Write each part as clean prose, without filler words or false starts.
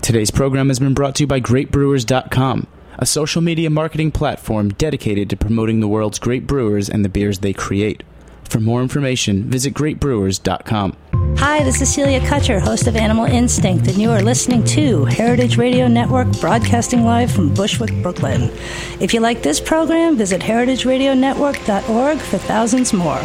Today's program has been brought to you by GreatBrewers.com, a social media marketing platform dedicated to promoting the world's great brewers and the beers they create. For more information, visit GreatBrewers.com. Hi, this is Celia Kutcher, host of Animal Instinct, and you are listening to Heritage Radio Network, broadcasting live from Bushwick, Brooklyn. If you like this program, visit heritageradionetwork.org for thousands more.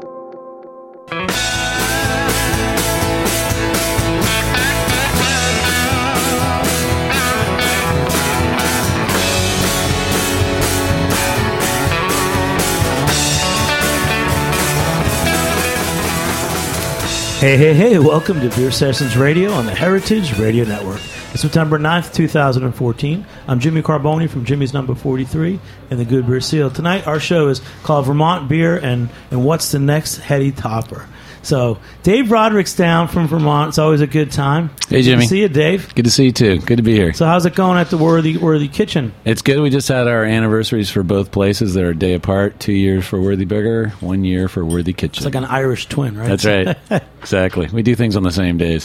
Hey, welcome to Beer Sessions Radio on the Heritage Radio Network. It's September 9th, 2014. I'm Jimmy Carboni from Jimmy's Number 43 and the Good Beer Seal. Tonight, our show is called Vermont Beer and What's the Next Heady Topper. So, Dave Roderick's down from Vermont. It's always a good time. Hey, Jimmy. Good to see you, Dave. Good to see you, too. Good to be here. So, how's it going at the Worthy Kitchen? It's good. We just had our anniversaries for both places. They're a day apart. 2 years for Worthy Burger, 1 year for Worthy Kitchen. It's like an Irish twin, right? That's right. Exactly. We do things on the same days.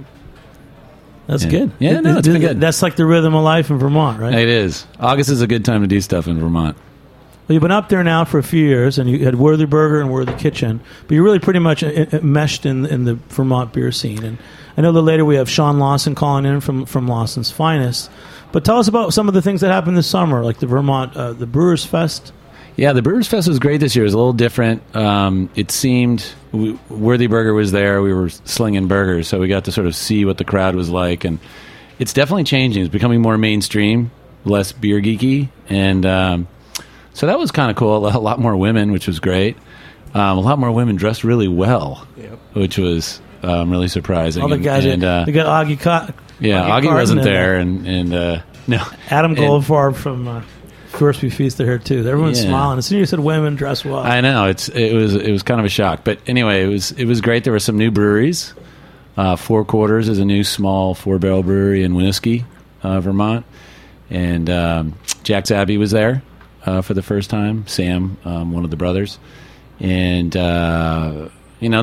That's good. Yeah, no, it's been good. That's like the rhythm of life in Vermont, right? It is. August is a good time to do stuff in Vermont. Well, you've been up there now for a few years, and you had Worthy Burger and Worthy Kitchen, but you're really pretty much meshed in the Vermont beer scene. And I know that later we have Sean Lawson calling in from Lawson's Finest. But tell us about some of the things that happened this summer, like the Vermont, the Brewers Fest. Yeah, the Brewers Fest was great this year. It was a little different. It seemed Worthy Burger was there. We were slinging burgers, so we got to sort of see what the crowd was like. And it's definitely changing. It's becoming more mainstream, less beer geeky, and so that was kind of cool. A lot more women, which was great. A lot more women dressed really well, which was really surprising. All the guys, they got Augie. Augie wasn't there, and no, Adam Goldfarb from First We Feast are here too. Everyone's smiling. As soon as you said women dress well, I know it was kind of a shock. But anyway, it was great. There were some new breweries. Four Quarters is a new small 4-barrel brewery in Winooski, Vermont, and Jack's Abbey was there. For the first time, Sam, one of the brothers, and then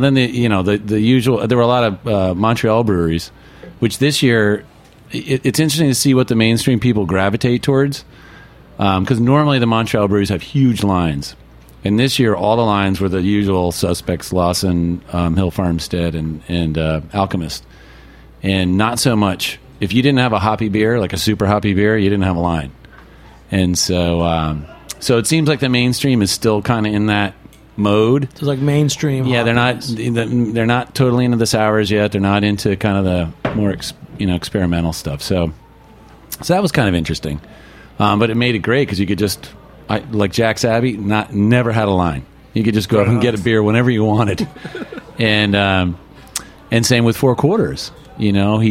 the usual. There were a lot of Montreal breweries, which this year it's interesting to see what the mainstream people gravitate towards, because normally the Montreal breweries have huge lines, and this year all the lines were the usual suspects: Lawson, Hill Farmstead, and Alchemist, and not so much. If you didn't have a hoppy beer, like a super hoppy beer, you didn't have a line. And so it seems like the mainstream is still kind of in that mode. It's like mainstream. Yeah, they're not totally into the sours yet. They're not into kind of the more experimental stuff. So that was kind of interesting. But it made it great because you could just like Jack's Abbey, never had a line. You could just go up and get a beer whenever you wanted. And same with Four Quarters. He's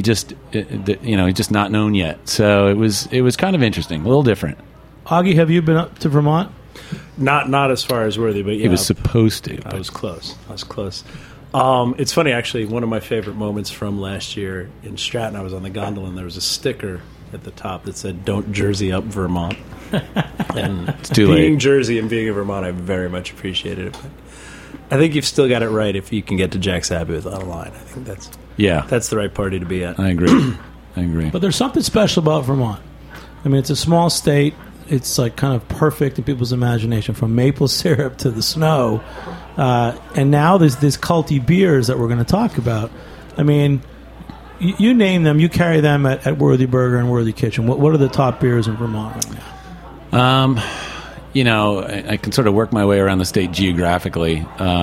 just not known yet. So it was kind of interesting, a little different. Augie, have you been up to Vermont? Not as far as Worthy, but yeah. He was supposed to. I was close. It's funny, actually, one of my favorite moments from last year in Stratton, I was on the gondola, and there was a sticker at the top that said, "Don't Jersey up Vermont." And it's too being late. Jersey and being in Vermont, I very much appreciated it. But I think you've still got it right if you can get to Jack's Abbey without a line. I think that's the right party to be at. I agree. But there's something special about Vermont. I mean, it's a small state. It's like kind of perfect in people's imagination, from maple syrup to the snow. And now there's these culty beers that we're going to talk about. I mean, you name them, you carry them at Worthy Burger and Worthy Kitchen. What are the top beers in Vermont right now? I can sort of work my way around the state geographically.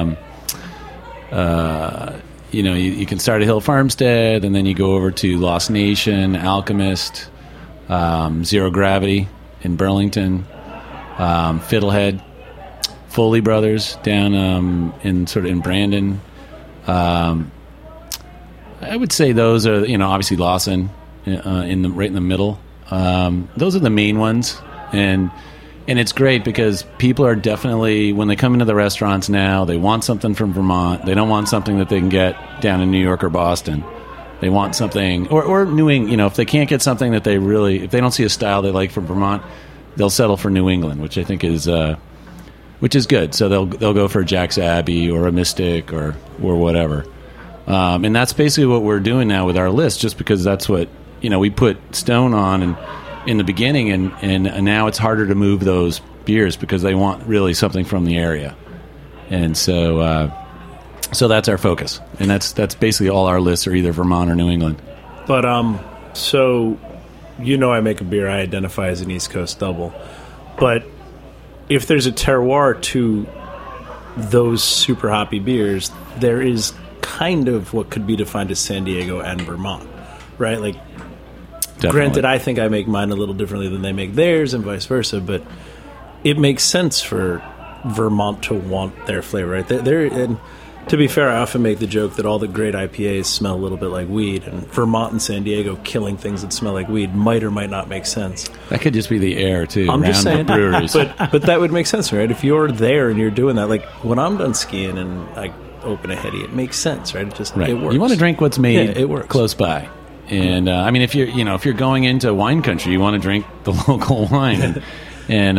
You can start at Hill Farmstead, and then you go over to Lost Nation, Alchemist, Zero Gravity in Burlington, Fiddlehead, Foley Brothers down in Brandon. I would say those are obviously Lawson right in the middle. Those are the main ones, and it's great because people are definitely, when they come into the restaurants now, they want something from Vermont. They don't want something that they can get down in New York or Boston. They want something, or New England. If they can't get something that if they don't see a style they like from Vermont, they'll settle for New England, which I think is good. So they'll go for a Jack's Abbey or a Mystic or whatever. And that's basically what we're doing now with our list, just because that's what we put Stone on and in the beginning, and now it's harder to move those beers because they want really something from the area, and so that's our focus, and that's basically all our lists are either Vermont or New England. But so I make a beer I identify as an East Coast double, but if there's a terroir to those super hoppy beers, there is kind of what could be defined as San Diego and Vermont, right? Like, Definitely. Granted, I think I make mine a little differently than they make theirs and vice versa, but it makes sense for Vermont to want their flavor, right? And to be fair, I often make the joke that all the great IPAs smell a little bit like weed, and Vermont and San Diego killing things that smell like weed might or might not make sense. That could just be the air, too, I'm around just saying, the breweries. but that would make sense, right? If you're there and you're doing that, like when I'm done skiing and I open a heady, it makes sense, right? It just right. It works. You want to drink what's made it works. close by. And I mean, if you're going into wine country, you want to drink the local wine, and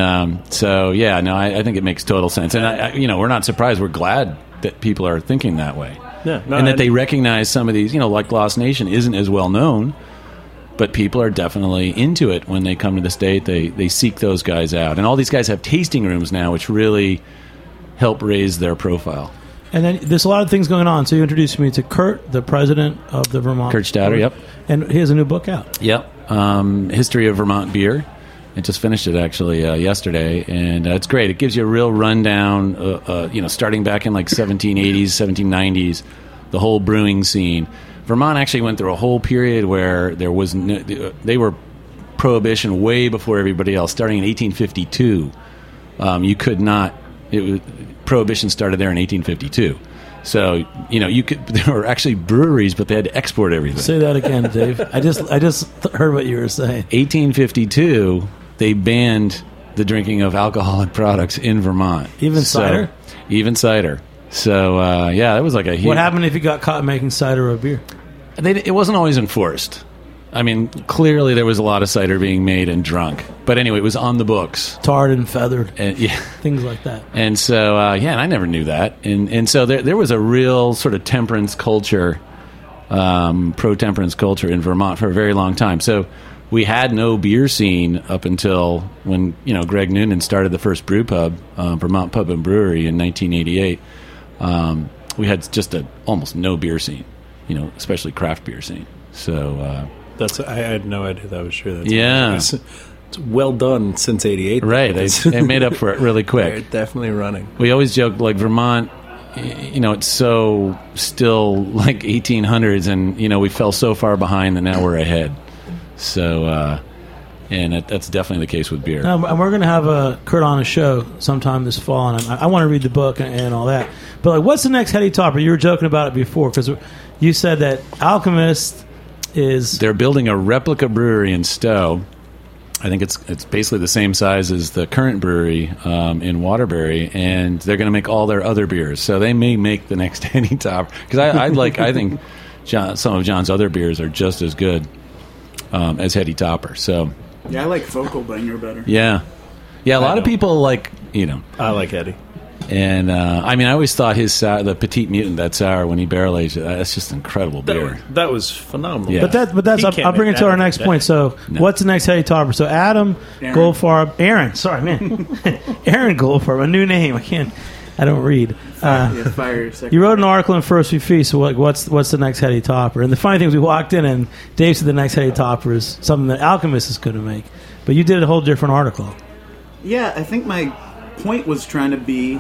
I think it makes total sense. And we're not surprised. We're glad that people are thinking that way, and that they recognize some of these. Like Lost Nation isn't as well known, but people are definitely into it when they come to the state. They seek those guys out, and all these guys have tasting rooms now, which really help raise their profile. And then there's a lot of things going on. So you introduced me to Kurt, the president of the Vermont. Kurt Stauder, yep. And he has a new book out. Yep. History of Vermont Beer. I just finished it, actually, yesterday. And it's great. It gives you a real rundown, starting back in like 1780s, 1790s, the whole brewing scene. Vermont actually went through a whole period where there was they were prohibition way before everybody else. Starting in 1852, you could not... Prohibition started there in 1852. So, there were actually breweries, but they had to export everything. Say that again, Dave. I just heard what you were saying. 1852, they banned the drinking of alcoholic products in Vermont. Even cider? Even cider. So, that was like a huge... What happened if you got caught making cider or beer? It wasn't always enforced. I mean, clearly there was a lot of cider being made and drunk. But anyway, it was on the books. Tarred and feathered. And, things like that. And so, and I never knew that. And so there was a real sort of temperance culture, pro-temperance culture in Vermont for a very long time. So we had no beer scene up until when, Greg Noonan started the first brew pub, Vermont Pub and Brewery in 1988. We had just almost no beer scene, especially craft beer scene. So... I had no idea that was true. It's well done since '88. Right, they made up for it really quick. They're definitely running. We always joke like Vermont, it's so still like 1800s, and we fell so far behind that now we're ahead. So, and that's definitely the case with beer. And we're going to have Kurt on a show sometime this fall, and I want to read the book and all that. But what's the next heady topper? You were joking about it before because you said that Alchemist. They're building a replica brewery in Stowe. I think it's basically the same size as the current brewery in Waterbury, and they're going to make all their other beers. So they may make the next heady topper because I think some of John's other beers are just as good as heady topper. So I like Focal Banger better. Yeah. A lot of people like I like Eddie. And I always thought his sour, the Petite Mutant, that sour when he barrel aged it, that's just incredible beer. That was phenomenal. Yeah. But that's I'll bring it to our next point. So what's the next heady topper? So Aaron Goldfarb, sorry man, Aaron Goldfarb, a new name. I don't read. You wrote an article in First Feast. So what's the next heady topper? And the funny thing is, we walked in and Dave said the next heady topper is something that Alchemist is going to make, but you did a whole different article. Yeah, I think my point was trying to be,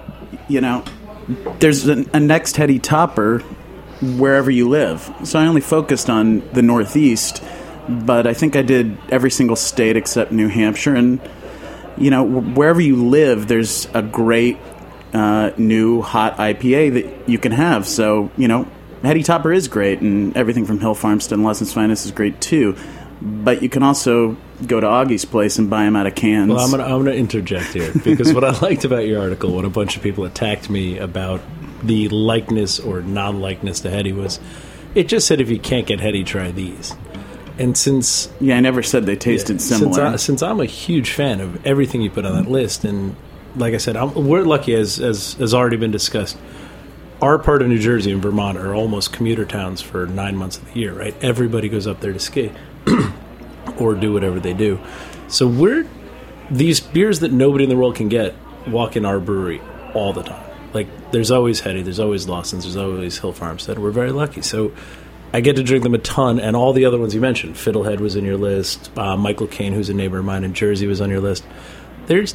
there's a next heady topper wherever you live. So I only focused on the Northeast, but I think I did every single state except New Hampshire. And, wherever you live, there's a great new hot IPA that you can have. So, heady topper is great, and everything from Hill Farmstead and Lesson's Finest is great too. But you can also go to Augie's place and buy them out of cans. Well, I'm going to interject here because what I liked about your article, when a bunch of people attacked me about the likeness or non-likeness to heady, was it just said if you can't get heady, try these. And since I never said they tasted similar. Since I'm a huge fan of everything you put on that list, and like I said, we're lucky, as already been discussed. Our part of New Jersey and Vermont are almost commuter towns for 9 months of the year, right? Everybody goes up there to ski. or do whatever they do. So we're these beers that nobody in the world can get walk in our brewery all the time. Like, there's always Hetty, there's always Lawson's, there's always Hill Farmstead. We're very lucky. So I get to drink them a ton, and all the other ones you mentioned. Fiddlehead was in your list. Michael Caine, who's a neighbor of mine in Jersey, was on your list. There's,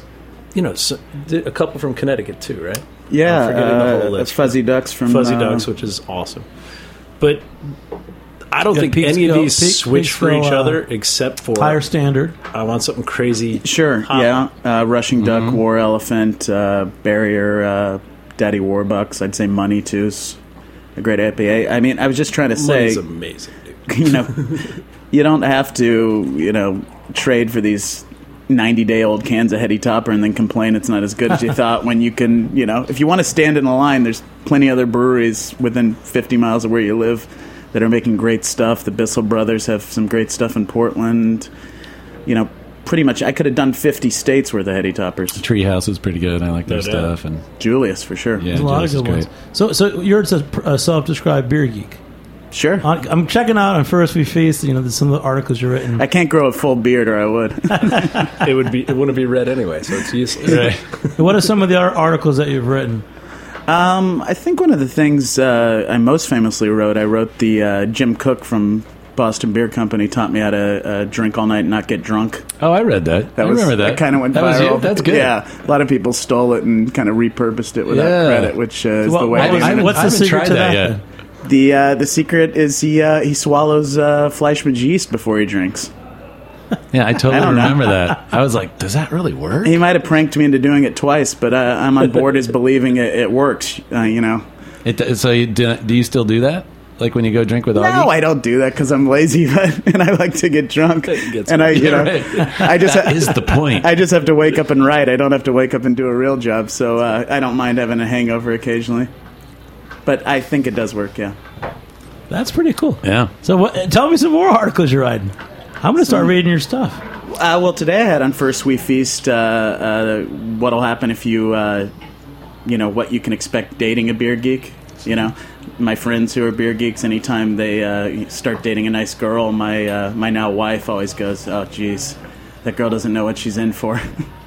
a couple from Connecticut too, right? Yeah, I'm forgetting the whole list. Fuzzy Ducks from Fuzzy Ducks, which is awesome. But I don't think any of these switch for each other, except for Higher Standard. I want something crazy. Sure, hot. yeah. Rushing Duck, War Elephant, Barrier, Daddy Warbucks. I'd say Money too is a great IPA. I mean, I was just trying to say, Money's amazing, dude. You don't have to, trade for these 90-day-old cans of Hetty Topper and then complain it's not as good as you thought when you can, if you want to stand in a line, there's plenty other breweries within 50 miles of where you live that are making great stuff. The Bissell Brothers have some great stuff in Portland. Pretty much I could have done 50 states worth of Hetty Toppers. Treehouse is pretty good. I like their stuff. And Julius, for sure. yeah, There's a lot of Julius good is ones. So you're a self-described beer geek. Sure. I'm checking out on First We Feast, some of the articles you've written. I can't grow a full beard or I would. It wouldn't be red anyway, so it's useless. Right. What are some of the articles that you've written? I think one of the things I most famously wrote, I wrote the Jim Cook from Boston Beer Company taught me how to drink all night and not get drunk. Oh, I read that. I remember that. That kind of went That viral. was you? That's good. Yeah, a lot of people stole it and kind of repurposed it without credit, which is the way. What's the secret to that? Yet. The secret is he swallows Fleischmann's yeast before he drinks. Yeah, I totally don't know. remember that. I was like, does that really work? He might have pranked me into doing it twice, but I'm on board as believing it works. So do you still do that? Like when you go drink with Augie? No, I don't do that because I'm lazy, and I like to get drunk. And I just that is the point. I just have to wake up and write. I don't have to wake up and do a real job, so I don't mind having a hangover occasionally. But I think it does work. Yeah. That's pretty cool. Yeah. So tell me some more articles you're writing. I'm going to start reading your stuff. Well, today I had on First We Feast what'll happen if you, what you can expect dating a beer geek. My friends who are beer geeks, anytime they start dating a nice girl, my now wife always goes, "Oh, geez, that girl doesn't know what she's in for."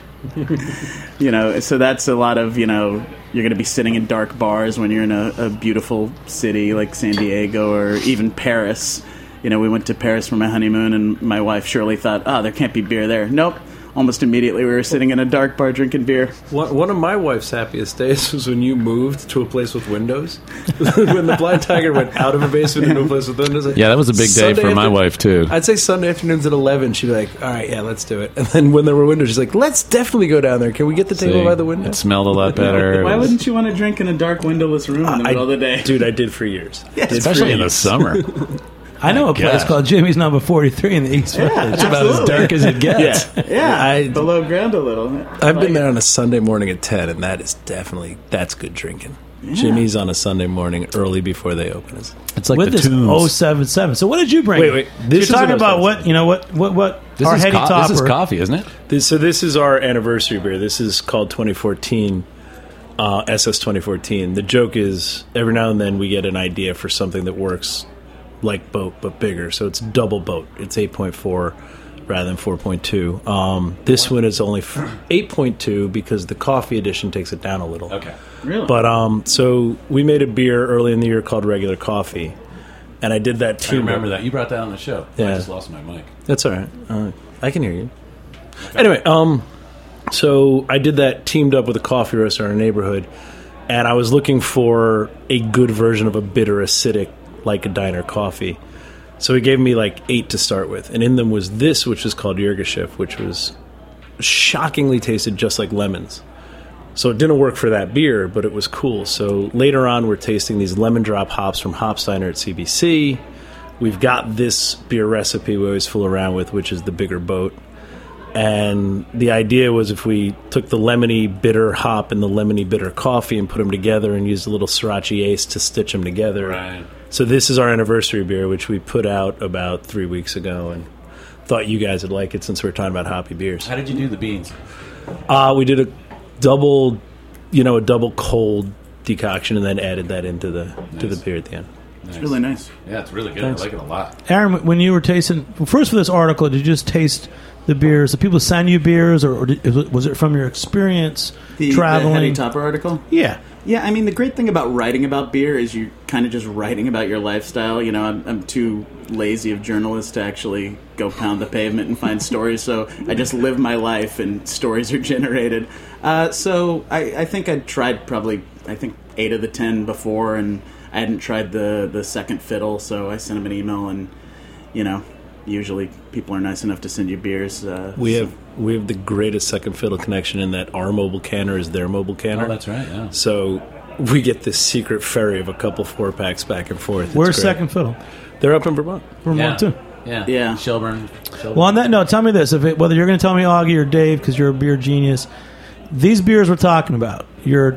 So that's a lot of, you're going to be sitting in dark bars when you're in a beautiful city like San Diego or even Paris. We went to Paris for my honeymoon, and my wife Shirley thought, there can't be beer there. Nope. Almost immediately, we were sitting in a dark bar drinking beer. One of my wife's happiest days was when you moved to a place with windows. When the Blind Tiger went out of a basement into a place with windows. Yeah, that was a big day for my wife, too. I'd say Sunday afternoons at 11, she'd be like, all right, yeah, let's do it. And then when there were windows, she's like, let's definitely go down there. Can we get the table by the window? It smelled a lot better. Why wouldn't you want to drink in a dark, windowless room in the middle of the day? Dude, I did for years. Especially in the summer. I know a place called Jimmy's Number 43 in the East Village. It's about as dark as it gets. Yeah, below ground a little. I've been there on a Sunday morning at 10, and that's good drinking. Yeah. Jimmy's on a Sunday morning early before they open. It's like with the this tunes. 077. So what did you bring? Wait. You're talking about what This our is Hetty Topper. This is coffee, isn't it? This is our anniversary beer. This is called 2014. SS 2014. The joke is every now and then we get an idea for something that works like Boat but bigger, so it's double Boat. It's 8.4 rather than 4.2. This one is only 8.2 because the coffee edition takes it down a little. Okay, really. But so we made a beer early in the year called Regular Coffee, and I did that too. I remember that you brought that on the show. Yeah. I just lost my mic. That's all right. I can hear you. Okay. Anyway, so I did that teamed up with a coffee roaster in our neighborhood, and I was looking for a good version of a bitter acidic like a diner coffee. So he gave me like 8 to start with, and in them was this, which is called Jürgeschiff, which was shockingly tasted just like lemons. So it didn't work for that beer, but it was cool. So later on, we're tasting these lemon drop hops from Hopsteiner at CBC. We've got this beer recipe we always fool around with, which is the bigger Boat. And the idea was if we took the lemony bitter hop and the lemony bitter coffee and put them together and used a little Sriracha Ace to stitch them together. Right. So this is our anniversary beer, which we put out about 3 weeks ago, and thought you guys would like it since we're talking about hoppy beers. How did you do the beans? We did a double cold decoction and then added that into the beer at the end. It's really nice. Yeah, it's really good. Thanks. I like it a lot. Aaron, when you were tasting, first for this article, did you just taste the beers? Did people send you beers, or was it from your experience traveling? The Heady Topper article? Yeah. Yeah, I mean, the great thing about writing about beer is you're kind of just writing about your lifestyle. You know, I'm too lazy of journalists to actually go pound the pavement and find stories, so I just live my life and stories are generated. So I think I'd tried probably, 8 of the 10 before, and I hadn't tried the second fiddle, so I sent him an email, and, you know, usually people are nice enough to send you beers. We have the greatest second fiddle connection in that our mobile canner is their mobile canner. Oh, that's right, yeah. So we get this secret ferry of a couple 4-packs back and forth. It's Where's great. Second Fiddle? They're up in Vermont. Vermont, too. Yeah. Shelburne. Well, on that note, tell me this: whether you're going to tell me Augie or Dave, because you're a beer genius, these beers we're talking about, your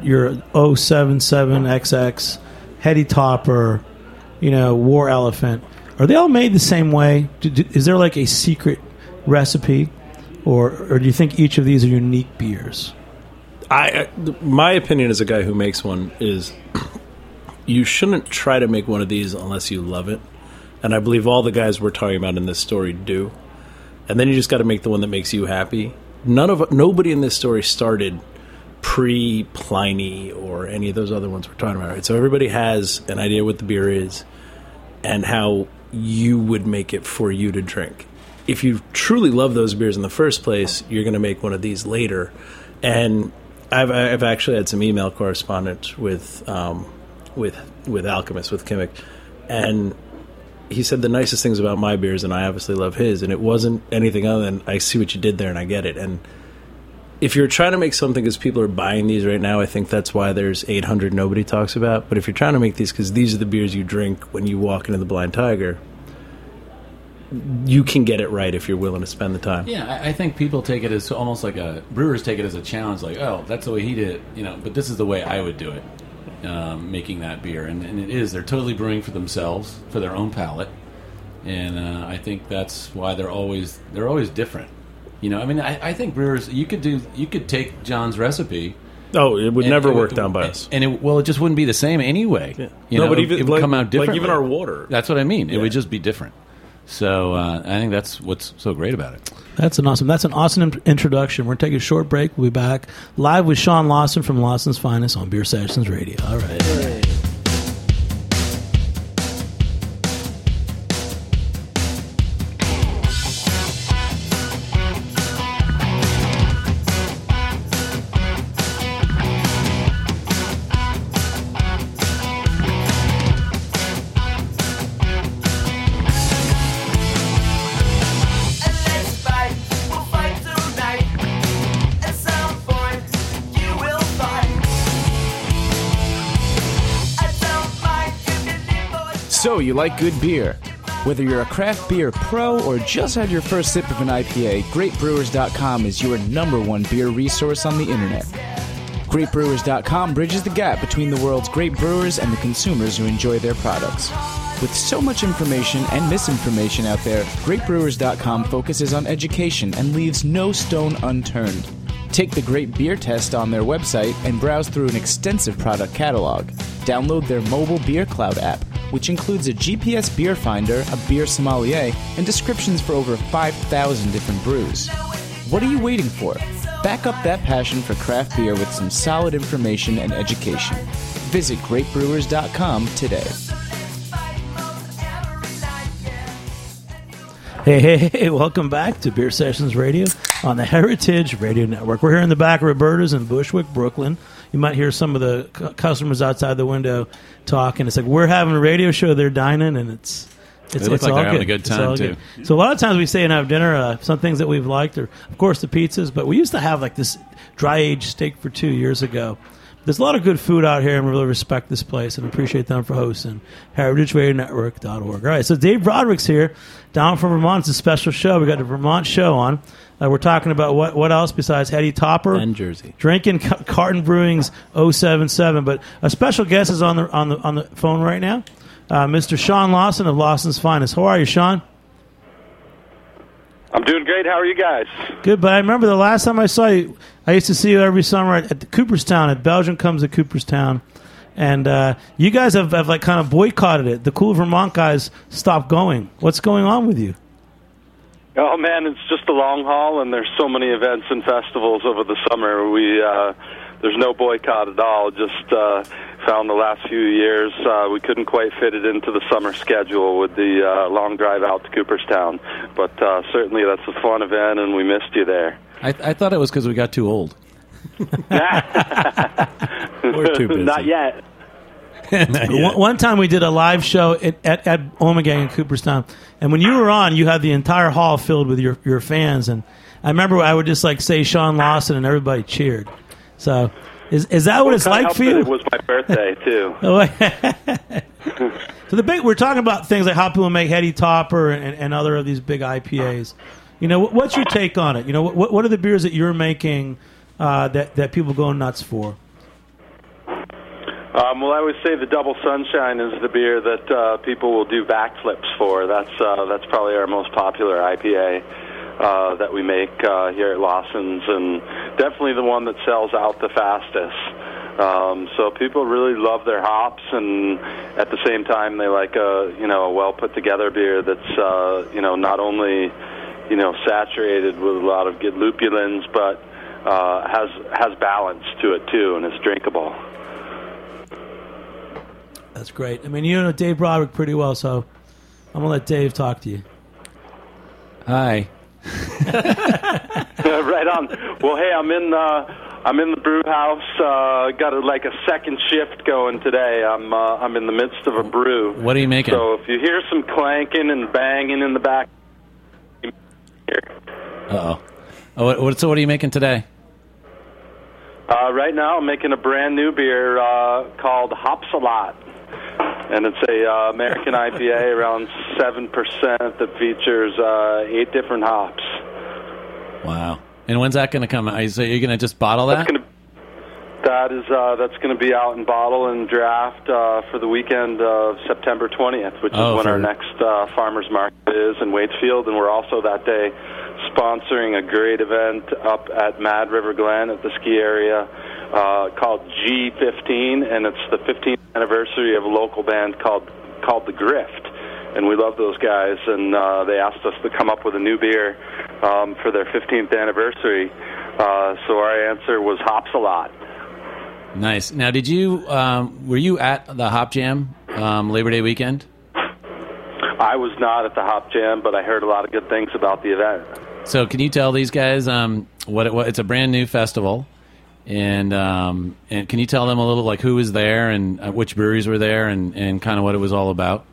077XX, Heady Topper, War Elephant, are they all made the same way? Is there like a secret recipe, or do you think each of these are unique beers? My opinion as a guy who makes one is you shouldn't try to make one of these unless you love it. And I believe all the guys we're talking about in this story do. And then you just got to make the one that makes you happy. Nobody in this story started pre-Pliny or any of those other ones we're talking about. Right? So everybody has an idea what the beer is and how you would make it for you to drink. If you truly love those beers in the first place, you're going to make one of these later. And I've actually had some email correspondence with Alchemist, with Kimmick, and he said the nicest things about my beers, and I obviously love his, and it wasn't anything other than I see what you did there and I get it. And if you're trying to make something because people are buying these right now, I think that's why there's 800 nobody talks about. But if you're trying to make these because these are the beers you drink when you walk into the Blind Tiger, you can get it right if you're willing to spend the time. Yeah, I think people take it as almost like brewers take it as a challenge, like, oh, that's the way he did it, but this is the way I would do it, making that beer. And it is. They're totally brewing for themselves, for their own palate. And I think that's why they're always different. I think brewers, you could take John's recipe. Oh, it would never work down by us. And it just wouldn't be the same anyway. Yeah. But it would come out different. Like even our water. That's what I mean. It would just be different. So I think that's what's so great about it. That's an awesome introduction. We're going to take a short break. We'll be back live with Sean Lawson from Lawson's Finest on Beer Sessions Radio. All right. Hey. So, you like good beer? Whether you're a craft beer pro or just had your first sip of an IPA, GreatBrewers.com is your #1 beer resource on the internet. GreatBrewers.com bridges the gap between the world's great brewers and the consumers who enjoy their products. With so much information and misinformation out there, GreatBrewers.com focuses on education and leaves no stone unturned. Take the Great Beer Test on their website and browse through an extensive product catalog. Download their mobile Beer Cloud app, which includes a GPS beer finder, a beer sommelier, and descriptions for over 5,000 different brews. What are you waiting for? Back up that passion for craft beer with some solid information and education. Visit GreatBrewers.com today. Hey, welcome back to Beer Sessions Radio on the Heritage Radio Network. We're here in the back of Roberta's in Bushwick, Brooklyn. You might hear some of the customers outside the window talking. It's like we're having a radio show, they're dining, and it's they look like they're having a good time, too. Good. So a lot of times we stay and have dinner. Some things that we've liked are, of course, the pizzas, but we used to have like this dry-aged steak for 2 years ago. There's a lot of good food out here, and we really respect this place and appreciate them for hosting. HeritageRadioNetwork.org. All right, so Dave Broderick's here, down from Vermont. It's a special show. We got the Vermont show on. We're talking about what else besides Heady Topper and Jersey, drinking Carton Brewing's 077. But a special guest is on the phone right now, Mr. Sean Lawson of Lawson's Finest. How are you, Sean? I'm doing great. How are you guys? Good, but I remember the last time I saw you, I used to see you every summer at the Cooperstown, at Belgium Comes to Cooperstown. And you guys have like kind of boycotted it. The Cool Vermont guys stopped going. What's going on with you? Oh man, it's just a long haul, and there's so many events and festivals over the summer. There's no boycott at all. Just found the last few years we couldn't quite fit it into the summer schedule with the long drive out to Cooperstown. But certainly that's a fun event, and we missed you there. I thought it was because we got too old. We're too busy. Not yet. One time we did a live show at Ommegang in Cooperstown, and when you were on, you had the entire hall filled with your fans, and I remember I would just like say Sean Lawson, and everybody cheered. So is that what it's like for you? It was my birthday too. So we're talking about things like how people make Heady Topper and other of these big IPAs. You know, what's your take on it? You know, what are the beers that you're making that people go nuts for? Well, I would say the Double Sunshine is the beer that people will do backflips for. That's probably our most popular IPA that we make here at Lawson's, and definitely the one that sells out the fastest. So people really love their hops, and at the same time they like a well put together beer that's not only saturated with a lot of good lupulins, but has balance to it too, and it's drinkable. That's great. I mean, you know Dave Broderick pretty well, so I'm going to let Dave talk to you. Hi. Right on. Well, hey, I'm in the brew house. Got a second shift going today. I'm in the midst of a brew. What are you making? So if you hear some clanking and banging in the back. Uh-oh. So what are you making today? Right now I'm making a brand new beer called Hops-A-Lot. And it's a American IPA, around 7%, that features 8 different hops. Wow. And when's that going to come out? So you're going to just bottle that? That's going to be out in bottle and draft for the weekend of September 20th, which is when our next farmers market is in Waitsfield. And we're also that day sponsoring a great event up at Mad River Glen at the ski area called G15, and it's the 15th anniversary of a local band called The Grift. And we love those guys, and they asked us to come up with a new beer for their 15th anniversary. So our answer was Hops-A-Lot. Nice. Now, were you at the Hop Jam Labor Day weekend? I was not at the Hop Jam, but I heard a lot of good things about the event. So can you tell these guys what it's a brand new festival, and can you tell them a little like who was there and which breweries were there and kind of what it was all about?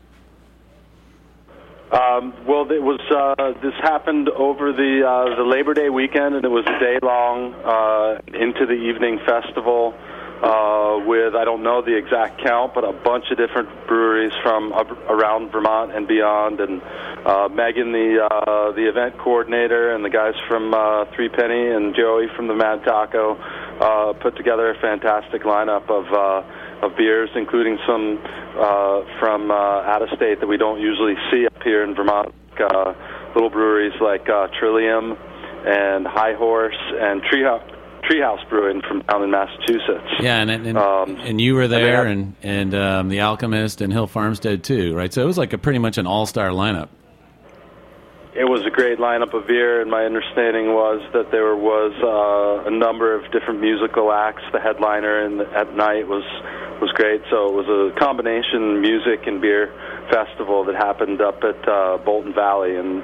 Well, it was this happened over the Labor Day weekend, and it was a day-long into the evening festival with, I don't know the exact count, but a bunch of different breweries from around Vermont and beyond. And Megan, the event coordinator, and the guys from Three Penny and Joey from the Mad Taco put together a fantastic lineup of beers, including some from out of state that we don't usually see up here in Vermont. Little breweries like Trillium and High Horse and Treehouse Brewing from down in Massachusetts. Yeah, and you were there, and The Alchemist and Hill Farmstead too, right? So it was like pretty much an all-star lineup. It was a great lineup of beer, and my understanding was that there was a number of different musical acts. The headliner at night was great, so it was a combination music and beer festival that happened up at Bolton Valley, and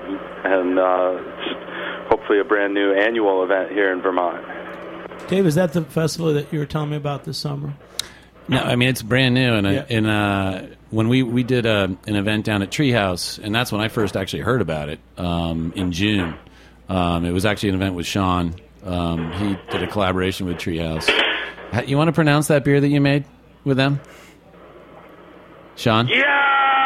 it's hopefully a brand new annual event here in Vermont. Dave, is that the festival that you were telling me about this summer? No, I mean it's brand new, and when we did an event down at Treehouse, and that's when I first actually heard about it in June. It was actually an event with Sean. He did a collaboration with Treehouse. You want to pronounce that beer that you made with them, Sean? Yarg!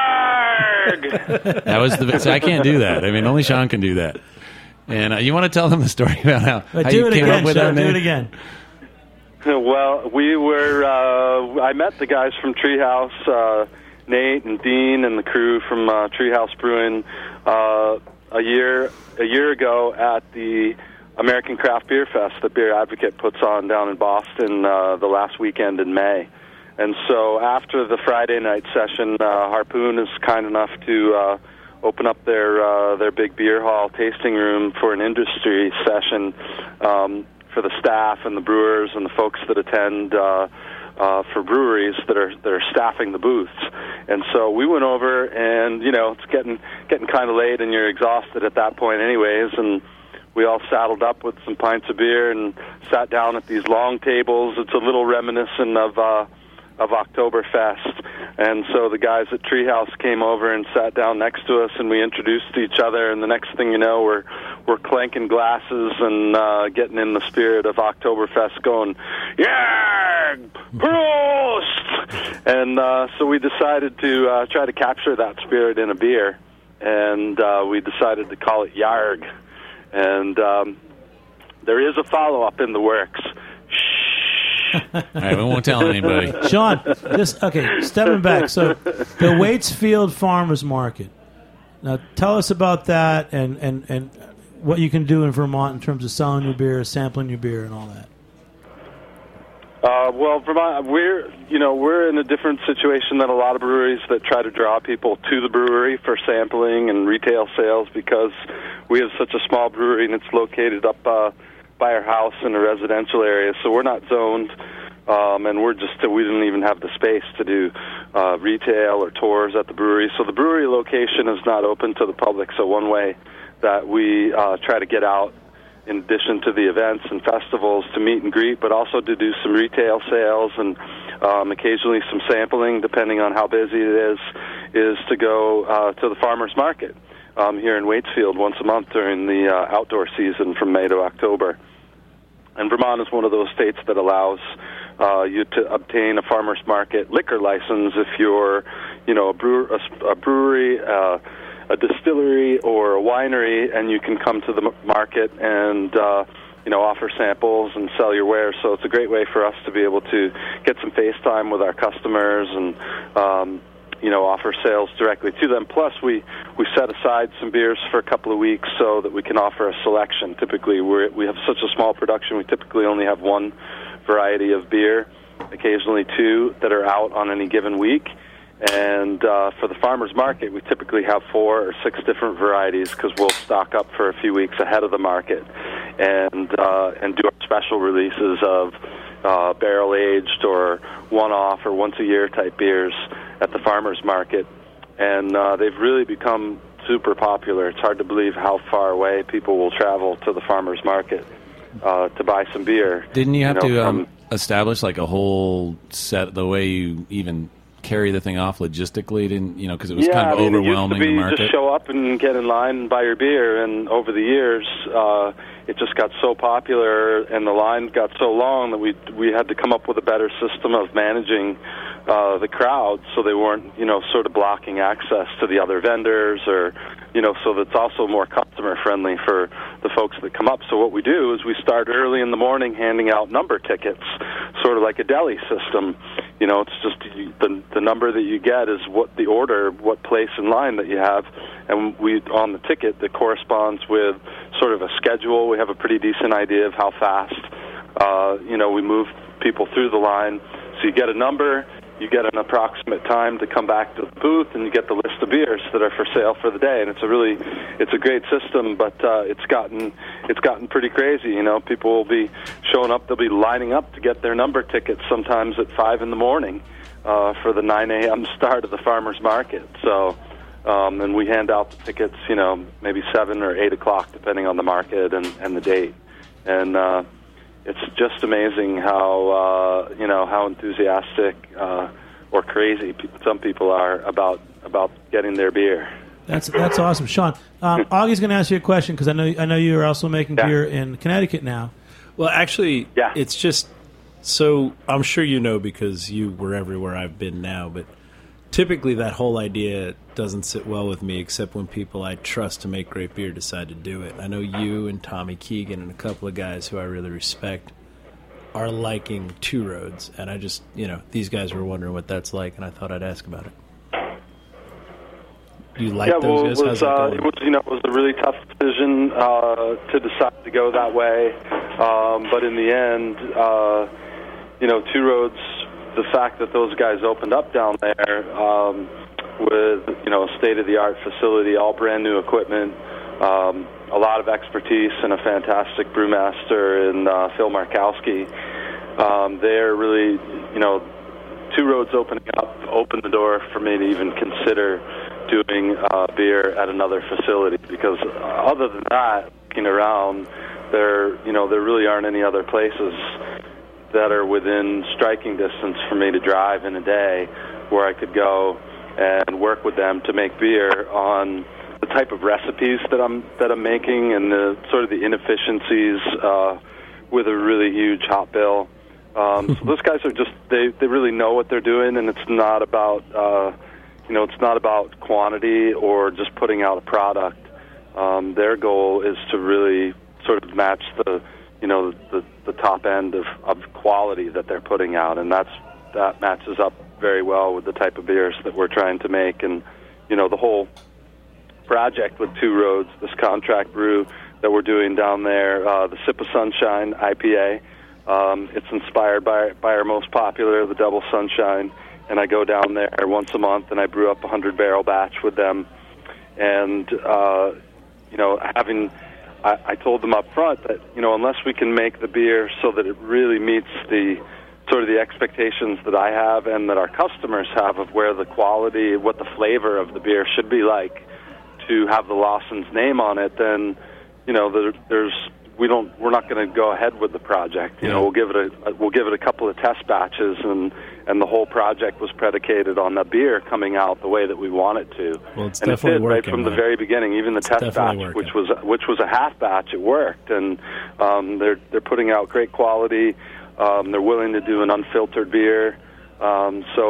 That was so I can't do that. I mean, only Sean can do that. And you want to tell them the story about how you came up with that name? Do it again. Well, I met the guys from Treehouse, Nate and Dean and the crew from Treehouse Brewing a year ago at the American Craft Beer Fest that Beer Advocate puts on down in Boston the last weekend in May. And so after the Friday night session, Harpoon is kind enough to open up their big beer hall tasting room for an industry session for the staff and the brewers and the folks that attend for breweries that are staffing the booths. And so we went over, and it's getting kind of late, and you're exhausted at that point, anyways. And we all saddled up with some pints of beer and sat down at these long tables. It's a little reminiscent of Oktoberfest. And so the guys at Treehouse came over and sat down next to us, and we introduced each other. And the next thing you know, we're clanking glasses and getting in the spirit of Oktoberfest, going, "Yarg! Prost!" And so we decided to try to capture that spirit in a beer, and we decided to call it Yarg. And there is a follow-up in the works. All right, we won't tell anybody. Sean, stepping back. So the Waitsfield Farmers Market. Now tell us about that and what you can do in Vermont in terms of selling your beer, sampling your beer, and all that. Well, Vermont, we're in a different situation than a lot of breweries that try to draw people to the brewery for sampling and retail sales, because we have such a small brewery and it's located up by our house in a residential area, so we're not zoned, and we didn't even have the space to do retail or tours at the brewery. So the brewery location is not open to the public. So one way that we try to get out, in addition to the events and festivals, to meet and greet, but also to do some retail sales and occasionally some sampling, depending on how busy it is to go to the farmers market here in Waitsfield once a month during the outdoor season from May to October. And Vermont is one of those states that allows you to obtain a farmers market liquor license if you're, a brewery, a distillery, or a winery, and you can come to the market and offer samples and sell your wares. So it's a great way for us to be able to get some face time with our customers and offer sales directly to them. Plus, we set aside some beers for a couple of weeks so that we can offer a selection. Typically, we have such a small production, we typically only have one variety of beer, occasionally two, that are out on any given week. And for the farmers market, we typically have 4 or 6 different varieties, because we'll stock up for a few weeks ahead of the market and do our special releases of barrel-aged or one-off or once-a-year type beers at the farmers market. And they've really become super popular. It's hard to believe how far away people will travel to the farmers market to buy some beer. Didn't you have to establish like a whole set, the way you even carry the thing off logistically? Because it was kind of overwhelming, the market? Just show up and get in line and buy your beer, and over the years it just got so popular and the line got so long that we had to come up with a better system of managing the crowd, so they weren't sort of blocking access to the other vendors, or so that's also more customer friendly for the folks that come up. So what we do is we start early in the morning handing out number tickets, sort of like a deli system. It's just the number that you get is what place in line that you have, and we on the ticket that corresponds with sort of a schedule. We have a pretty decent idea of how fast we move people through the line. So you get a number, you get an approximate time to come back to the booth, and you get the list of beers that are for sale for the day. And it's a great system, but it's gotten pretty crazy. People will be showing up; they'll be lining up to get their number tickets sometimes at 5 in the morning for the 9 a.m. start of the farmers market. So, and we hand out the tickets, maybe 7 or 8 o'clock, depending on the market and the date. And it's just amazing how how enthusiastic or crazy some people are about getting their beer. That's awesome, Sean. Augie's going to ask you a question, because I know you're also making beer in Connecticut now. Well, actually, it's just so I'm sure because you were everywhere I've been now, but typically that whole idea doesn't sit well with me, except when people I trust to make great beer decide to do it. I know you and Tommy Keegan and a couple of guys who I really respect are liking Two Roads, and I just, these guys were wondering what that's like, and I thought I'd ask about it. You like those guys? It was a really tough decision to decide to go that way, but in the end, Two Roads the fact that those guys opened up down there with a state-of-the-art facility, all brand new equipment, a lot of expertise, and a fantastic brewmaster in Phil Markowski. They're really, Two Roads opening up opened the door for me to even consider doing beer at another facility, because other than that, looking around, there really aren't any other places that are within striking distance for me to drive in a day where I could go and work with them to make beer on the type of recipes that I'm making, and the sort of the inefficiencies with a really huge hop bill. So those guys are just they really know what they're doing, and it's not about it's not about quantity or just putting out a product. Their goal is to really sort of match the top end of quality that they're putting out, and that matches up very well with the type of beers that we're trying to make. And the whole project with Two Roads, this contract brew that we're doing down there, the Sip of Sunshine IPA. It's inspired by our most popular, the Double Sunshine, and I go down there once a month and I brew up a 100-barrel batch with them. And I told them up front that unless we can make the beer so that it really meets the sort of the expectations that I have and that our customers have of where the quality, what the flavor of the beer should be like, to have the Lawson's name on it, then we're not going to go ahead with the project. We'll give it a couple of test batches, and the whole project was predicated on the beer coming out the way that we want it to. Well, it's and definitely it did, working, right from the very beginning. Even the test batch, which was a half batch, it worked, and they're putting out great quality. They're willing to do an unfiltered beer, so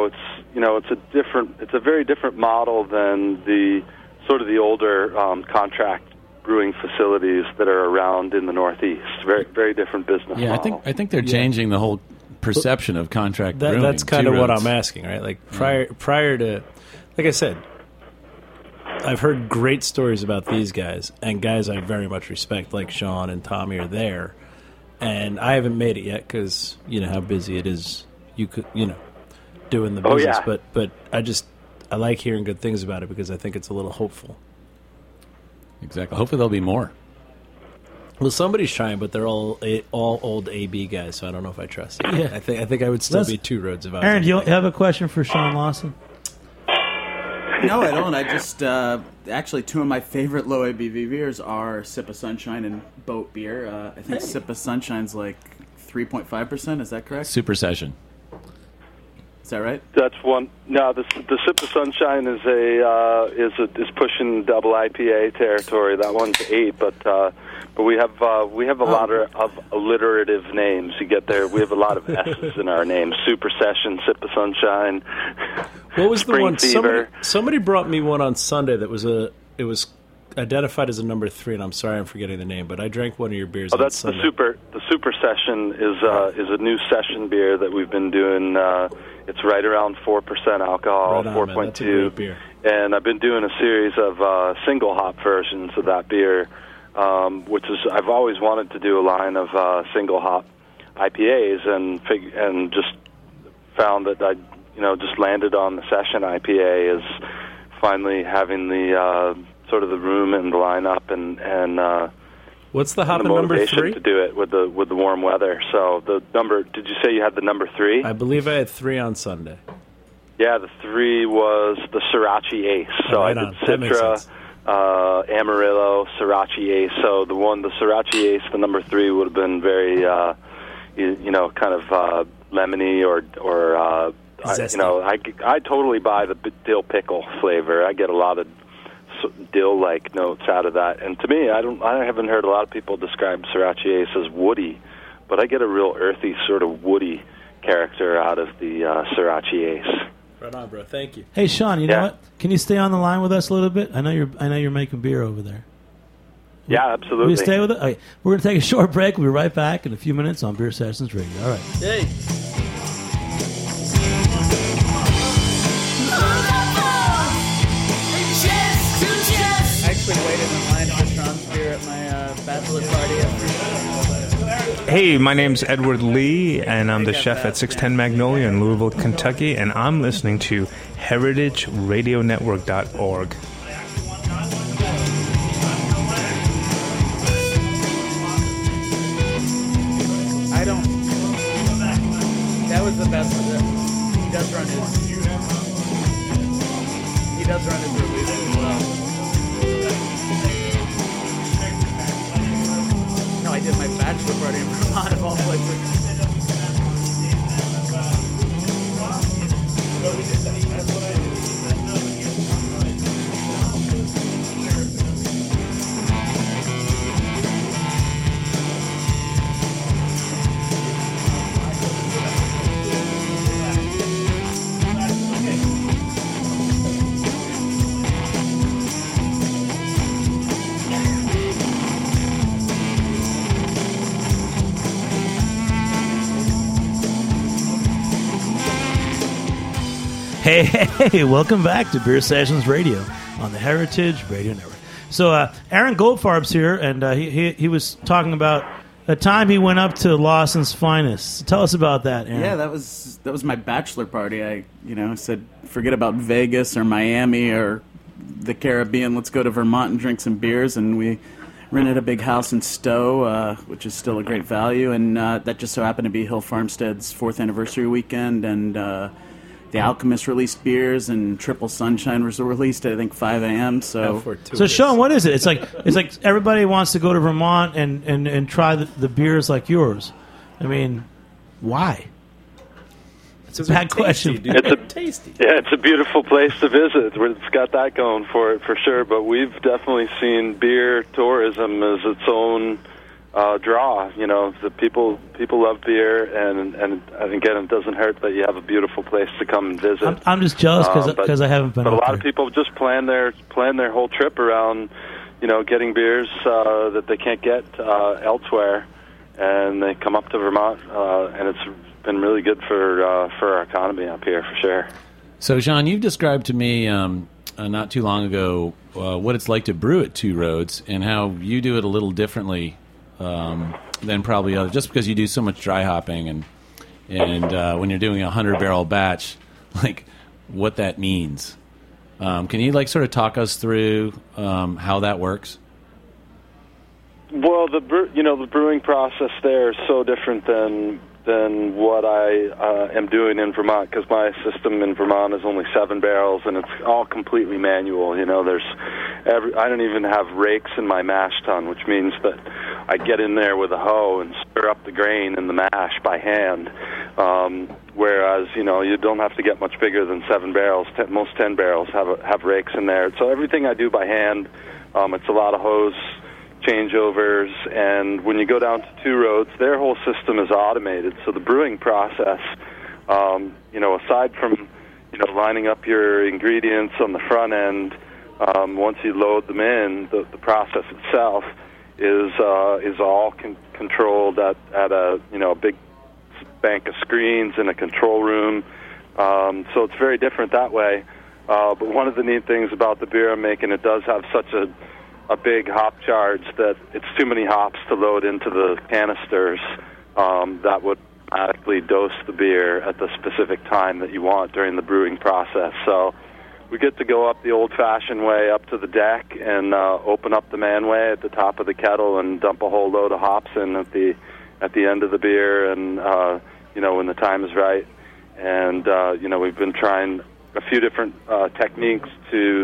it's a very different model than the sort of the older contract brewing facilities that are around in the Northeast. Very, very different business model. I think they're changing the whole perception of contract brewing. That's kind of what I'm asking, right? Like prior to, like I said, I've heard great stories about these guys, and guys I very much respect, like Sean and Tommy, are there. And I haven't made it yet because how busy it is. You could doing the business, but I like hearing good things about it because I think it's a little hopeful. Exactly. Hopefully there'll be more. Well, somebody's trying, but they're all old AB guys, so I don't know if I trust it. Yeah. I think I would still be Two Roads if I was. Aaron, do you have a question for Sean Lawson? No, I don't. I just actually two of my favorite low ABV beers are Sip of Sunshine and Boat Beer. I think Sip of Sunshine's like 3.5%. Is that correct? Super Session. Is that right? That's one. No, the Sip of Sunshine is pushing double IPA territory. That one's 8, but we have a lot of alliterative names. You get there. We have a lot of S's in our names. Super Session, Sip of Sunshine. What was Spring the one? Fever. Somebody brought me one on Sunday that was it was identified as a number 3, and I'm sorry I'm forgetting the name, but I drank one of your beers. That's on Sunday. the Super Session is a new session beer that we've been doing. It's right around 4% alcohol, 4.2 beer. And I've been doing a series of single hop versions of that beer, which is I've always wanted to do a line of single hop IPAs, and just found that I just landed on the Session IPA as finally having the sort of the room and the lineup and what's the hop and and the number motivation 3 to do it with the warm weather. So the number, did you say you had the number 3? I believe I had 3 on Sunday. Yeah, the 3 was the Sriracha Ace. So right I did on. Citra, Amarillo, Sriracha Ace. So the Sriracha Ace, the number 3 would have been very kind of lemony or I totally buy the dill pickle flavor. I get a lot of dill-like notes out of that, and to me, I haven't heard a lot of people describe Sriracha Ace as woody, but I get a real earthy sort of woody character out of the Sriracha Ace. Right on, bro. Thank you. Hey, Sean, you know what? Can you stay on the line with us a little bit? I know you're making beer over there. Yeah, absolutely. Will you stay with it? Okay. We're going to take a short break. We'll be right back in a few minutes on Beer Sessions Radio. All right. Hey. I actually waited in line for Sean's beer at my bachelor party. Hey, my name's Edward Lee, and I'm the chef at 610 Magnolia in Louisville, Kentucky, and I'm listening to heritageradionetwork.org. I don't. That was the best of it. He does run his release as well. No, I did my bachelor party in Vermont of all places. Hey, welcome back to Beer Sessions Radio on the Heritage Radio Network. So Aaron Goldfarb's here, and he was talking about a time he went up to Lawson's Finest. Tell us about that, Aaron. Yeah, that was my bachelor party. I said, forget about Vegas or Miami or the Caribbean. Let's go to Vermont and drink some beers. And we rented a big house in Stowe, which is still a great value. And that just so happened to be Hill Farmstead's 4th anniversary weekend. And The Alchemist released beers, and Triple Sunshine was released at, I think, 5 a.m. So Sean, what is it? It's like everybody wants to go to Vermont and try the beers like yours. I mean, why? It's a bad question. It's tasty. Yeah, it's a beautiful place to visit. It's got that going for it for sure. But we've definitely seen beer tourism as its own draw. The people love beer, and again, it doesn't hurt that you have a beautiful place to come and visit. I'm just jealous because I haven't been. But up a lot there. of people just plan their whole trip around, getting beers that they can't get elsewhere, and they come up to Vermont, and it's been really good for our economy up here for sure. So, Sean, you've described to me not too long ago what it's like to brew at Two Roads and how you do it a little differently than probably others, just because you do so much dry hopping and when you're doing a 100-barrel batch, like what that means. Can you sort of talk us through how that works? Well, the brewing process there is so different than what I am doing in Vermont, because my system in Vermont is only 7 barrels, and it's all completely manual. I don't even have rakes in my mash tun, which means that I get in there with a hoe and stir up the grain in the mash by hand. Whereas you don't have to get much bigger than 7 barrels. Most 10 barrels have rakes in there. So everything I do by hand. It's a lot of hose changeovers, and when you go down to Two Roads, their whole system is automated. So the brewing process, aside from lining up your ingredients on the front end, once you load them in, the process itself is all controlled at a big bank of screens in a control room. So it's very different that way. But one of the neat things about the beer I'm making, it does have such a big hop charge that it's too many hops to load into the canisters that would automatically dose the beer at the specific time that you want during the brewing process. So we get to go up the old-fashioned way up to the deck and open up the manway at the top of the kettle and dump a whole load of hops in at the end of the beer, and when the time is right. And we've been trying a few different techniques to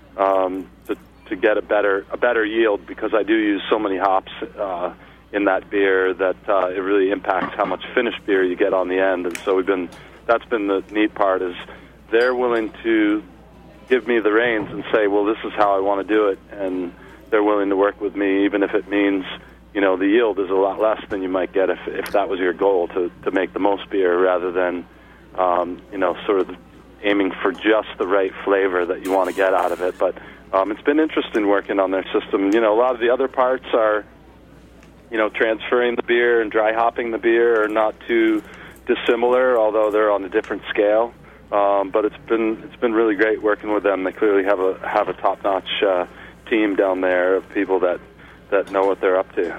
get a better yield, because I do use so many hops in that beer that it really impacts how much finished beer you get on the end. And so that's been the neat part, is they're willing to give me the reins and say, well, this is how I want to do it, and they're willing to work with me, even if it means the yield is a lot less than you might get if that was your goal, to make the most beer rather than sort of aiming for just the right flavor that you want to get out of it. But it's been interesting working on their system. A lot of the other parts are, transferring the beer and dry hopping the beer are not too dissimilar, although they're on a different scale. But it's been really great working with them. They clearly have a top-notch team down there of people that know what they're up to.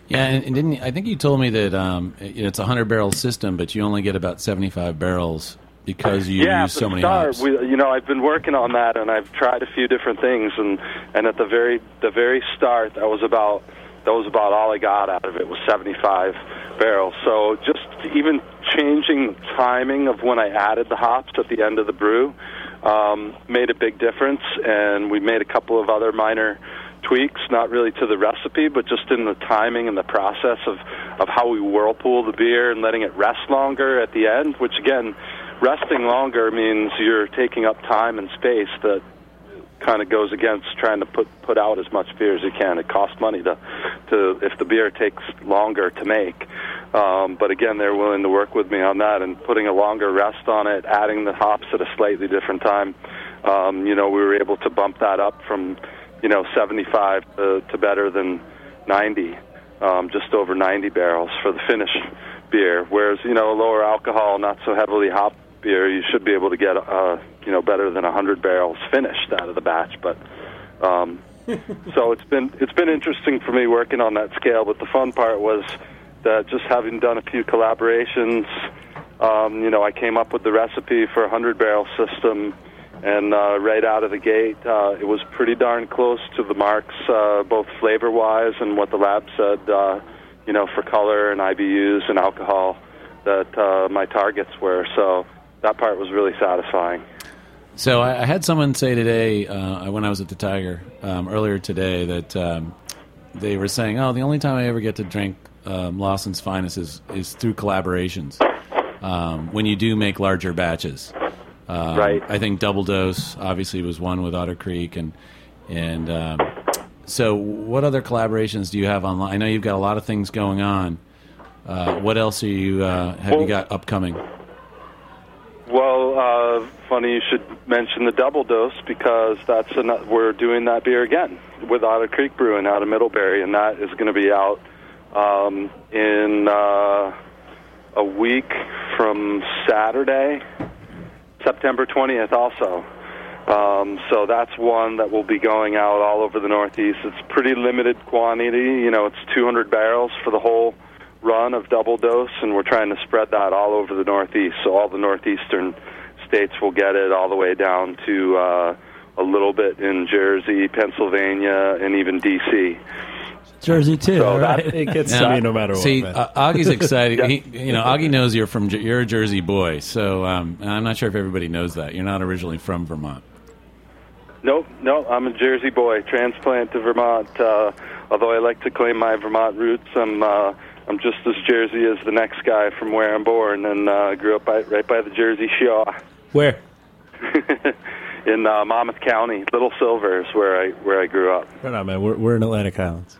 Yeah, and didn't I think you told me that it's a 100-barrel system, but you only get about 75 barrels because you use so many hops. I've been working on that, and I've tried a few different things, and at the very start, that was about all I got out of it was 75 barrels. So just even changing the timing of when I added the hops at the end of the brew made a big difference, and we made a couple of other minor tweaks, not really to the recipe, but just in the timing and the process of how we whirlpool the beer and letting it rest longer at the end, which again, resting longer means you're taking up time and space that kind of goes against trying to put out as much beer as you can. It costs money to if the beer takes longer to make. But again, they're willing to work with me on that and putting a longer rest on it, adding the hops at a slightly different time. We were able to bump that up from 75 to better than 90, just over 90 barrels for the finished beer. Whereas, a lower alcohol, not so heavily hopped beer, you should be able to get, better than 100 barrels finished out of the batch. But so it's been interesting for me working on that scale. But the fun part was that just having done a few collaborations, I came up with the recipe for a 100-barrel system. And right out of the gate, it was pretty darn close to the marks, both flavor-wise and what the lab said, for color and IBUs and alcohol that my targets were. So that part was really satisfying. So I had someone say today, when I was at the Tiger earlier today, that they were saying, the only time I ever get to drink Lawson's Finest is through collaborations, when you do make larger batches. Right. I think Double Dose obviously was one with Otter Creek, and so what other collaborations do you have online? I know you've got a lot of things going on. What else are you you got upcoming? Well, funny you should mention the Double Dose because we're doing that beer again with Otter Creek Brewing out of Middlebury, and that is going to be out in a week from Saturday. September 20th also. So that's one that will be going out all over the Northeast. It's pretty limited quantity. It's 200 barrels for the whole run of Double Dose, and we're trying to spread that all over the Northeast. So all the northeastern states will get it all the way down to a little bit in Jersey, Pennsylvania, and even D.C. Jersey too, So right? it gets to me no matter what. See, man. Augie's excited. Augie knows you're a Jersey boy. So and I'm not sure if everybody knows that you're not originally from Vermont. Nope, no, I'm a Jersey boy, transplant to Vermont. Although I like to claim my Vermont roots, I'm just as Jersey as the next guy from where I'm born, and grew up right by the Jersey Shore. Where? In Monmouth County, Little Silver is where I grew up. Right on, man. We're in Atlantic Highlands.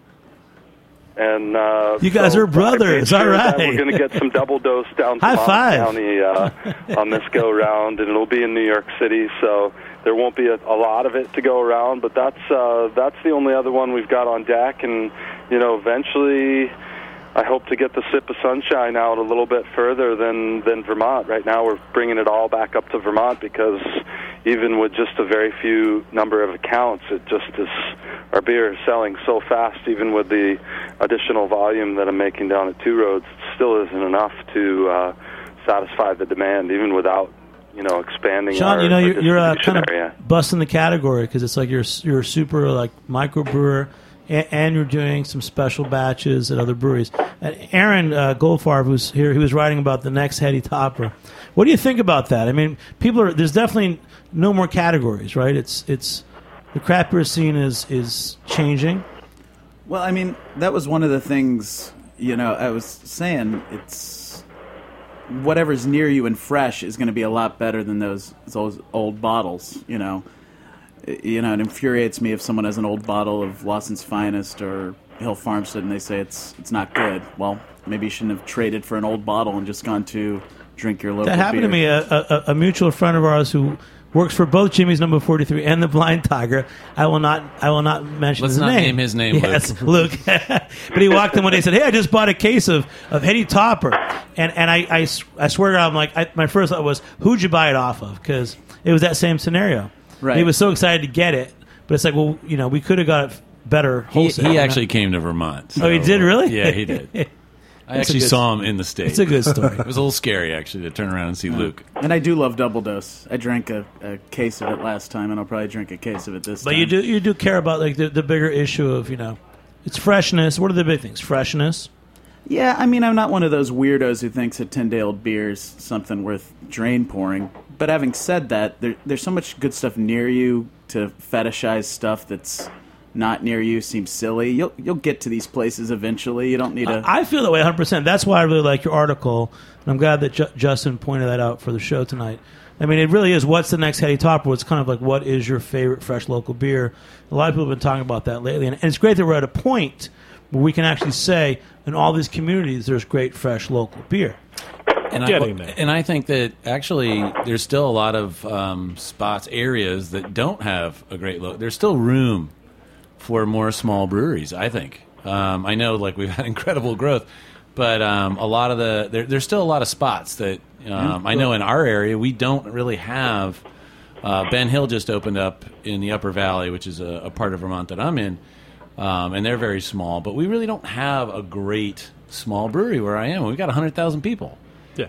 And you guys are brothers, all right. We're going to get some Double Dose down to High five. County on this go round, and it'll be in New York City. So there won't be a lot of it to go around, but that's the only other one we've got on deck. And eventually, I hope to get the Sip of Sunshine out a little bit further than Vermont. Right now, we're bringing it all back up to Vermont because even with just a very few number of accounts, it just is. Our beer is selling so fast, even with the additional volume that I'm making down at Two Roads, it still isn't enough to satisfy the demand, even without expanding. Sean, our you're kind area. of busting the category because it's like you're a super microbrewer, and you're doing some special batches at other breweries. And Aaron Goldfarb, who's here, he was writing about the next Heady Topper. What do you think about that? I mean, there's definitely no more categories, right? It's the craft beer scene is changing. Well, I mean, that was one of the things, I was saying, it's whatever's near you and fresh is going to be a lot better than those old bottles, It infuriates me if someone has an old bottle of Lawson's Finest or Hill Farmstead and they say it's not good. Well, maybe you shouldn't have traded for an old bottle and just gone to drink your local beer. That happened to me. A mutual friend of ours who works for both Jimmy's Number 43 and the Blind Tiger. I will not mention his name. Let's not name his name, yes, Luke. But he walked in one day and said, "Hey, I just bought a case of Heady Topper." And I swear to God, I'm like, my first thought was, who'd you buy it off of? Because it was that same scenario. Right. He was so excited to get it, but it's like, well, we could have got it better wholesale. He actually came to Vermont. Oh, he did, really? Yeah, he did. I actually saw him in the States. It's a good story. It was a little scary, actually, to turn around and see Luke. And I do love Double Dose. I drank a case of it last time, and I'll probably drink a case of it this time. But you do care about like the bigger issue of, it's freshness. What are the big things? Freshness. Yeah, I mean, I'm not one of those weirdos who thinks a 10-day-old beer is something worth drain pouring. But having said that, there's so much good stuff near you. To fetishize stuff that's not near you seems silly. You'll get to these places eventually. You don't need to... I feel that way 100%. That's why I really like your article, and I'm glad that Justin pointed that out for the show tonight. I mean, it really is, what's the next heady topper? It's kind of like, what is your favorite fresh local beer? A lot of people have been talking about that lately, and it's great that we're at a point where we can actually say, in all these communities, there's great fresh local beer. And I think that actually there's still a lot of spots, areas that don't have a great look. There's still room for more small breweries, I think. I know we've had incredible growth, but a lot of there's still a lot of spots that I know in our area we don't really have. Ben Hill just opened up in the Upper Valley, which is a part of Vermont that I'm in, and they're very small. But we really don't have a great small brewery where I am. We've got 100,000 people. Yeah,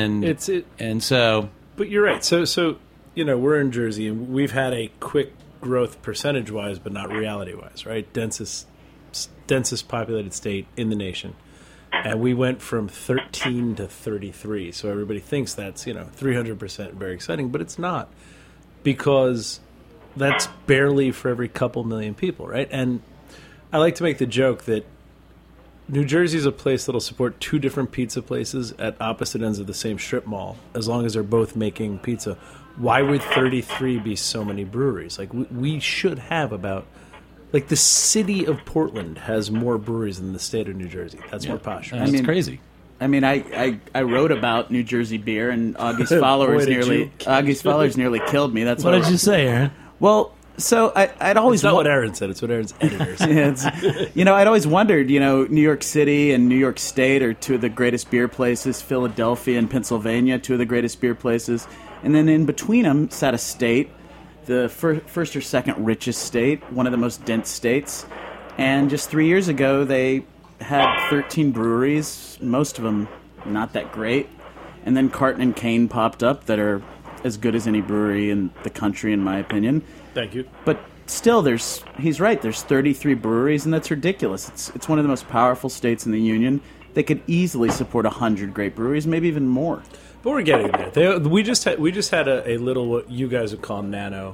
and so. But you're right. So we're in Jersey, and we've had a quick growth percentage-wise, but not reality-wise, right? Densest populated state in the nation, and we went from 13 to 33. So everybody thinks that's 300% very exciting, but it's not, because that's barely for every couple million people, right? And I like to make the joke that New Jersey is a place that'll support two different pizza places at opposite ends of the same strip mall, as long as they're both making pizza. Why would 33 be so many breweries? We should have about... the city of Portland has more breweries than the state of New Jersey. That's more posh. That's crazy. I mean, I wrote about New Jersey beer, and Augie's followers nearly killed me. That's what did you say, Aaron? Well... So I'd always... It's not what Aaron said. It's what Aaron's editors said. I'd always wondered, New York City and New York State are two of the greatest beer places. Philadelphia and Pennsylvania, two of the greatest beer places. And then in between them sat a state, the first or second richest state, one of the most dense states. And just 3 years ago, they had 13 breweries, most of them not that great. And then Carton and Kane popped up that are as good as any brewery in the country, in my opinion. Thank you. But still, he's right. There's 33 breweries, and that's ridiculous. It's one of the most powerful states in the union. They could easily support 100 great breweries, maybe even more. But we're getting there. We just had a little what you guys would call nano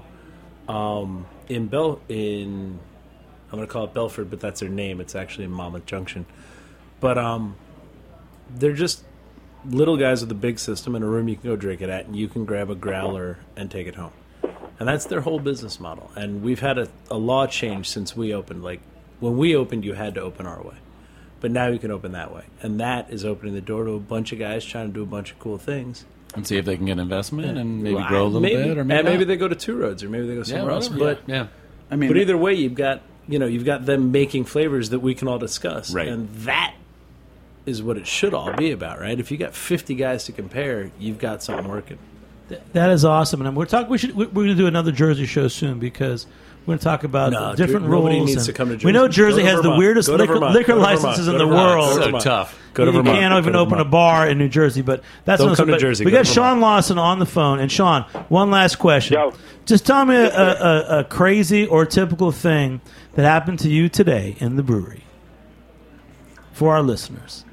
in I'm going to call it Belford, but that's their name. It's actually in Monmouth Junction. But they're just little guys with a big system in a room you can go drink it at, and you can grab a growler and take it home. And that's their whole business model. And we've had a law change since we opened. When we opened, you had to open our way. But now you can open that way. And that is opening the door to a bunch of guys trying to do a bunch of cool things. And see if they can get investment and maybe grow a little bit. Or maybe they go to Two Roads, or maybe they go somewhere else. But I mean, but either way, you've got them making flavors that we can all discuss. Right. And that is what it should all be about, right? If you got 50 guys to compare, you've got something working. That is awesome, and we're going to do another Jersey show soon, because we're going to talk about different rules. Nobody needs to come to Jersey. We know Jersey has the weirdest liquor licenses in the world. So tough. Go to Vermont. You can't even open a bar in New Jersey, but that's don't come to Jersey. We got Sean Lawson on the phone, and Sean, one last question. Yo. Just tell me a crazy or typical thing that happened to you today in the brewery for our listeners.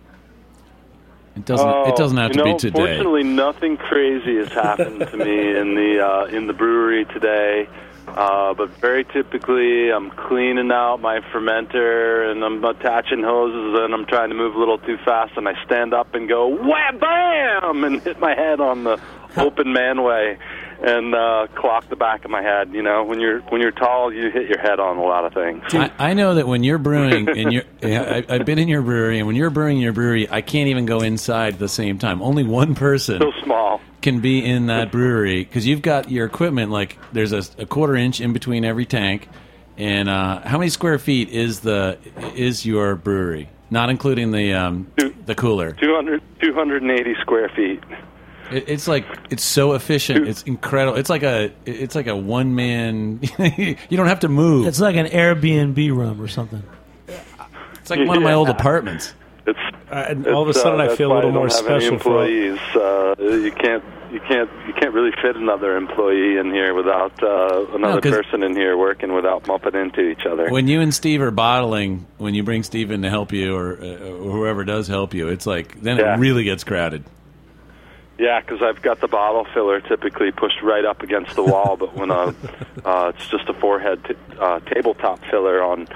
It doesn't have to be today. Fortunately, nothing crazy has happened to me in the brewery today. But very typically, I'm cleaning out my fermenter, and I'm attaching hoses, and I'm trying to move a little too fast, and I stand up and go, wham, bam, and hit my head on the open manway and clock the back of my head. When you're tall, you hit your head on a lot of things. I know that when you're brewing, I've been in your brewery, and when you're brewing in your brewery, I can't even go inside at the same time. Only one person So small. can be in that brewery, because you've got your equipment, there's a 1/4 inch in between every tank. And how many square feet is your brewery? Not including the cooler. 280 square feet. It's like it's so efficient. It's incredible. It's like a one man. You don't have to move. It's like an Airbnb room or something. It's like one of my old apartments. And all of a sudden, I feel a little more special employees. You can't really fit another employee in here without another person in here working without bumping into each other. When you and Steve are bottling, when you bring Steve in to help you, or whoever does help you, it's like then it really gets crowded. Yeah, because I've got the bottle filler typically pushed right up against the wall, but when it's just a forehead tabletop filler on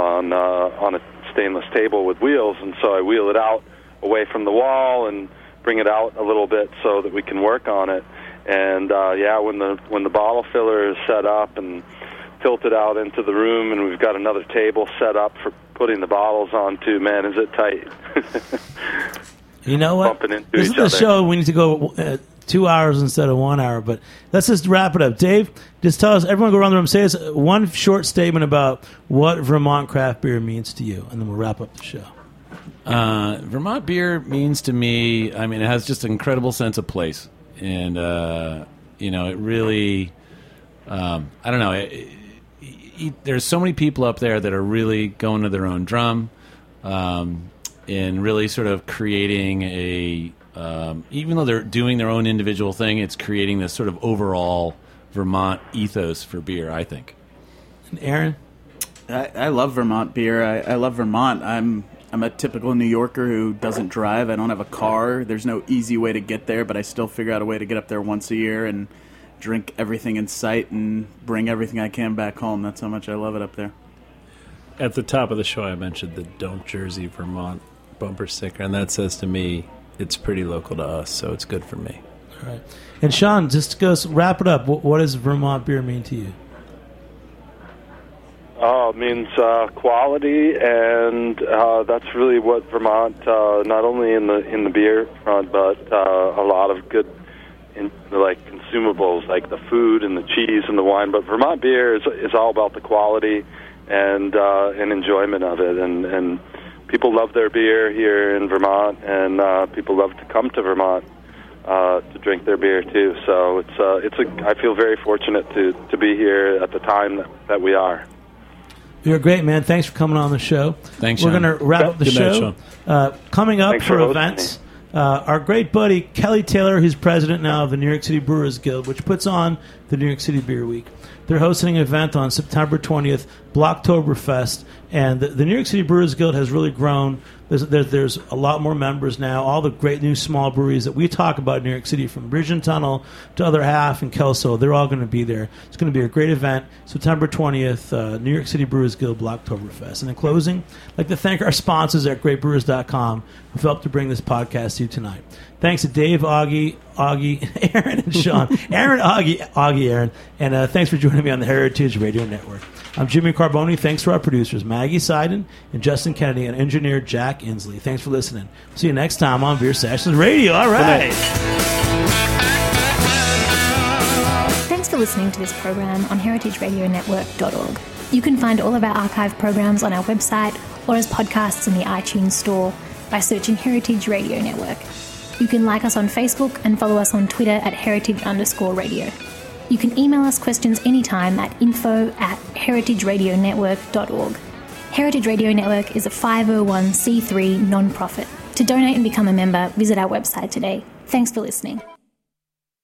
a stainless table with wheels, and so I wheel it out away from the wall and bring it out a little bit so that we can work on it. And when the bottle filler is set up and tilted out into the room, and we've got another table set up for putting the bottles onto, man, is it tight? You know what? This is the show. We need to go 2 hours instead of 1 hour, but let's just wrap it up. Dave, just tell us, everyone go around the room, say us one short statement about what Vermont craft beer means to you, and then we'll wrap up the show. Vermont beer means to me, I mean, it has just an incredible sense of place. And, it really, I don't know, there's so many people up there that are really going to their own drum, and really sort of creating even though they're doing their own individual thing, it's creating this sort of overall Vermont ethos for beer, I think. And Aaron? I love Vermont beer. I love Vermont. I'm a typical New Yorker who doesn't drive. I don't have a car. There's no easy way to get there, but I still figure out a way to get up there once a year and drink everything in sight and bring everything I can back home. That's how much I love it up there. At the top of the show, I mentioned the Don't Jersey Vermont bumper sticker, and that says to me it's pretty local to us, so it's good for me. All right. And Sean, just to go wrap it up, what does Vermont beer mean to you? It means quality, and that's really what Vermont, not only in the beer front, but a lot of good consumables like the food and the cheese and the wine. But Vermont beer is all about the quality and enjoyment of it, and people love their beer here in Vermont, and people love to come to Vermont to drink their beer too. So I feel very fortunate to be here at the time that we are. You're great, man. Thanks for coming on the show. Thanks, We're Sean. going to wrap up the show. Coming up for events, our great buddy Kelly Taylor, who's president now of the New York City Brewers Guild, which puts on the New York City Beer Week. They're hosting an event on September 20th, Blocktoberfest, and the New York City Brewers Guild has really grown. There's a lot more members now. All the great new small breweries that we talk about in New York City, from Bridge and Tunnel to Other Half and Kelso, they're all going to be there. It's going to be a great event. September 20th, New York City Brewers Guild Blocktoberfest. And in closing, I'd like to thank our sponsors at GreatBrewers.com who've helped to bring this podcast to you tonight. Thanks to Dave, Augie, Aaron, and Sean. Augie, Aaron. And thanks for joining me on the Heritage Radio Network. I'm Jimmy Carboni. Thanks to our producers, Maggie Seiden and Justin Kennedy, and engineer Jack Inslee. Thanks for listening. See you next time on Beer Sessions Radio. All right. Thanks for listening to this program on heritageradionetwork.org. You can find all of our archive programs on our website or as podcasts in the iTunes Store by searching Heritage Radio Network. You can like us on Facebook and follow us on Twitter at heritage_radio. You can email us questions anytime at info@heritageradionetwork.org. Heritage Radio Network is a 501c3 non-profit. To donate and become a member, visit our website today. Thanks for listening.